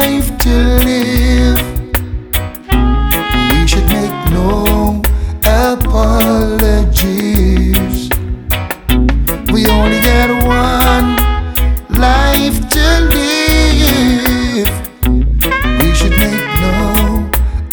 life to live. We should make no apologies. We only get one life to live. We should make no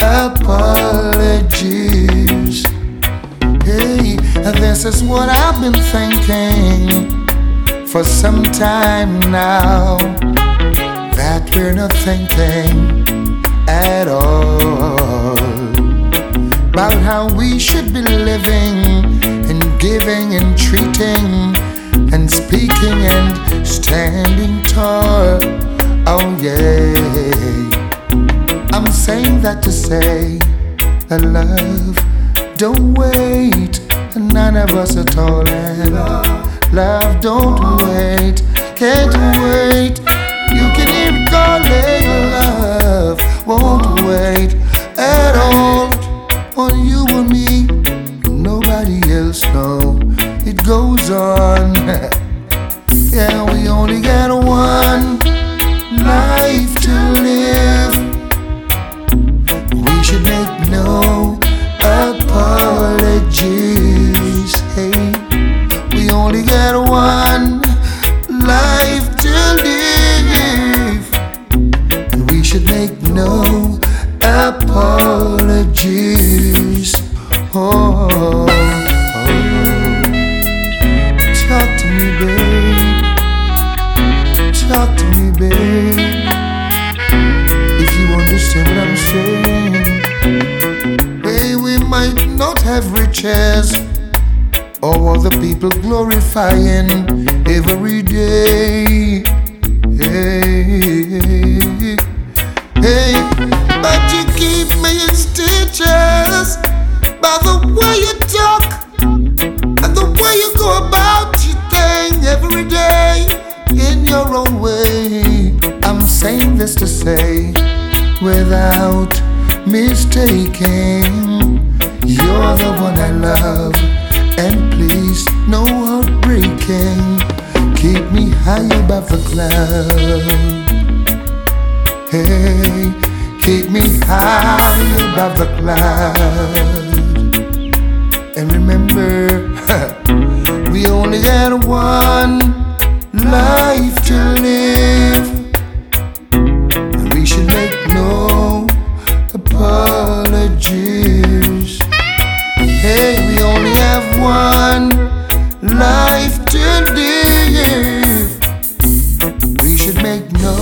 apologies. Hey, this is what I've been thinking for some time now, that we're not thinking at all about how we should be living and giving and treating and speaking and standing tall. Oh yeah, I'm saying that to say that love don't wait, and none of us at all. And love don't wait, can't wait. You can hear it calling, love won't wait at all. On you and me, nobody else know. It goes on. Yeah, we only got one life to live. We should make no apologies. Hey, we only got one life to live, and we should make no apologies. Oh, oh, oh. Talk to me, babe. Talk to me, babe. If you understand what I'm saying. Hey, we might not have riches or all the people glorifying every day. Hey, hey, but you keep me in stitches by the way you talk and the way you go about your thing every day in your own way. I'm saying this to say, without mistaking, you're the one I love, and please, no heartbreaking. Keep me high above the clouds. Hey, keep me high above the clouds. And remember, we only got one life to live, and we should make no apologies. Hey, we only have one life to live. We should make no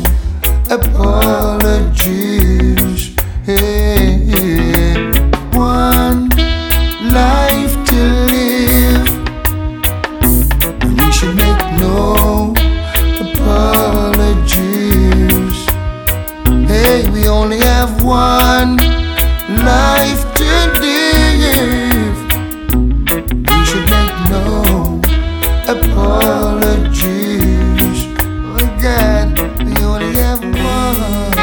apologies. Hey, one life to live. We should make no apologies. Hey, we only have one life to live. We should make no apologies. Oh God, we only have one.